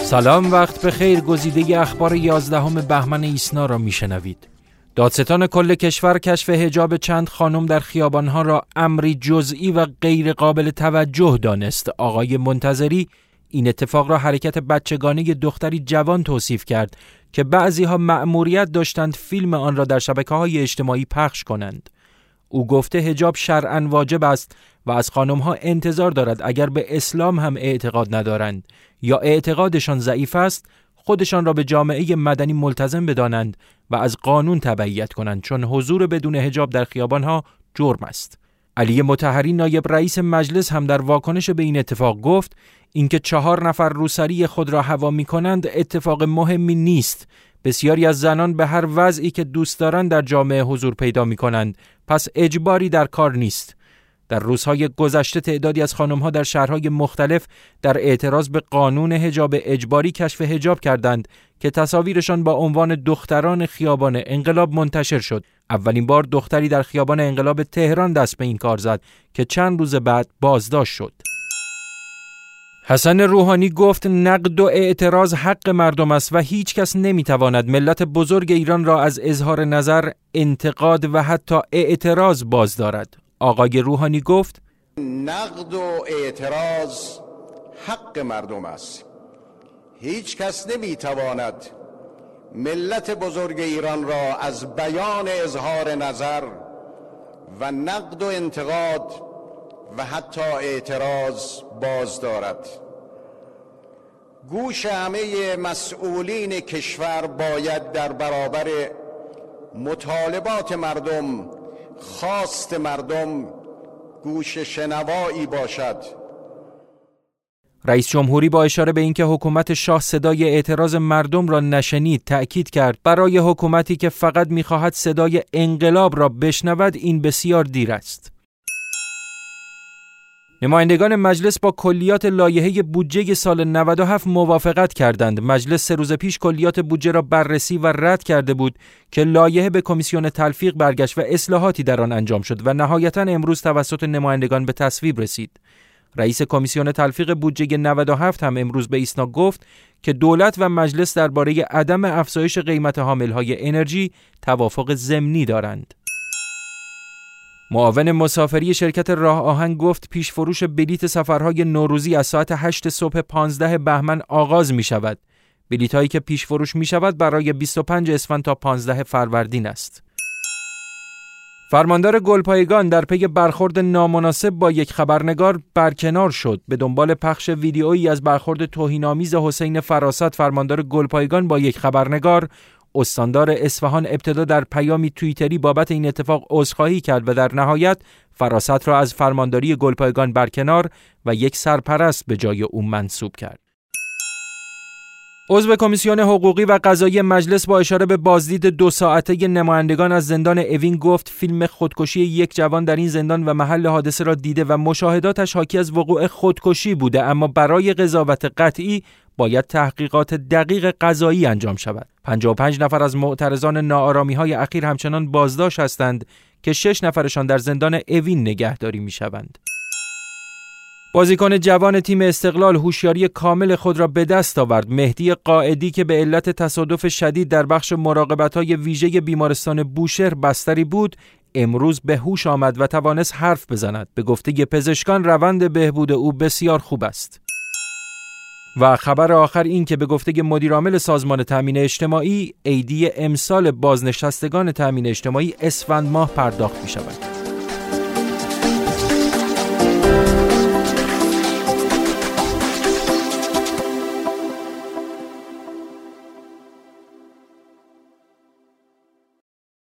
سلام، وقت بخیر. گزیده اخبار 11 بهمن ایسنا را میشنوید. دادستان کل کشور کشف حجاب چند خانم در خیابانها را امری جزئی و غیر قابل توجه دانست. آقای منتظری این اتفاق را حرکت بچگانه دختری جوان توصیف کرد که بعضیها مأموریت داشتند فیلم آن را در شبکه‌های اجتماعی پخش کنند. او گفته حجاب شرعاً واجب است و از خانم‌ها انتظار دارد اگر به اسلام هم اعتقاد ندارند یا اعتقادشان ضعیف است، خودشان را به جامعه مدنی ملتزم بدانند و از قانون تبعیت کنند، چون حضور بدون حجاب در خیابان‌ها جرم است. علی مطهری نایب رئیس مجلس هم در واکنش به این اتفاق گفت اینکه 4 نفر روسری خود را هوا می‌کنند اتفاق مهمی نیست. بسیاری از زنان به هر وضعی که دوست دارند در جامعه حضور پیدا می‌کنند، پس اجباری در کار نیست. در روزهای گذشته تعدادی از خانم‌ها در شهرهای مختلف در اعتراض به قانون حجاب اجباری کشف حجاب کردند که تصاویرشان با عنوان دختران خیابان انقلاب منتشر شد. اولین بار دختری در خیابان انقلاب تهران دست به این کار زد که چند روز بعد بازداشت شد. حسن روحانی گفت نقد و اعتراض حق مردم است و هیچ کس نمیتواند ملت بزرگ ایران را از اظهار نظر، انتقاد و حتی اعتراض باز دارد. آقای روحانی گفت نقد و اعتراض حق مردم است. هیچ کس نمیتواند ملت بزرگ ایران را از بیان اظهار نظر و نقد و انتقاد و حتی اعتراض باز دارد. گوش همه مسئولین کشور باید در برابر مطالبات مردم، خواست مردم، گوش شنوایی باشد. رئیس جمهوری با اشاره به اینکه حکومت شاه صدای اعتراض مردم را نشنید تأکید کرد برای حکومتی که فقط می‌خواهد صدای انقلاب را بشنود این بسیار دیر است. نمایندگان مجلس با کلیات لایحه بودجه سال 97 موافقت کردند. مجلس 3 روز پیش کلیات بودجه را بررسی و رد کرده بود که لایحه به کمیسیون تلفیق برگشت و اصلاحاتی در آن انجام شد و نهایتاً امروز توسط نمایندگان به تصویب رسید. رئیس کمیسیون تلفیق بودجه 97 هم امروز به ایسنا گفت که دولت و مجلس درباره عدم افزایش قیمت حاملهای انرژی توافق ضمنی دارند. معاون مسافری شرکت راه آهن گفت پیش فروش بلیت سفرهای نوروزی از ساعت 8 صبح 15 بهمن آغاز می شود. بلیت هایی که پیش فروش می شود برای 25 اسفند تا 15 فروردین است. فرماندار گلپایگان در پی برخورد نامناسب با یک خبرنگار برکنار شد. به دنبال پخش ویدیویی از برخورد توهین‌آمیز حسین فراست فرماندار گلپایگان با یک خبرنگار، استاندار اصفهان ابتدا در پیامی توییتری بابت این اتفاق عذرخواهی کرد و در نهایت فراست را از فرمانداری گلپایگان برکنار و یک سرپرست به جای او منصوب کرد. عضو کمیسیون حقوقی و قضایی مجلس با اشاره به بازدید 2 ساعته نمایندگان از زندان اوین گفت فیلم خودکشی یک جوان در این زندان و محل حادثه را دیده و مشاهداتش حاکی از وقوع خودکشی بوده، اما برای قضاوت قطعی باید تحقیقات دقیق قضایی انجام شود. 55 نفر از معترضان ناآرامی‌های اخیر همچنان بازداشت هستند که 6 نفرشان در زندان اوین نگهداری می‌شوند. بازیکن جوان تیم استقلال هوشیاری کامل خود را به دست آورد. مهدی قائدی که به علت تصادف شدید در بخش مراقبت‌های ویژه بیمارستان بوشهر بستری بود، امروز به هوش آمد و توانست حرف بزند. به گفته پزشکان روند بهبود او بسیار خوب است. و خبر آخر این که به گفته مدیرعامل سازمان تامین اجتماعی عیدی امسال بازنشستگان تامین اجتماعی اسفند ماه پرداخت می شود.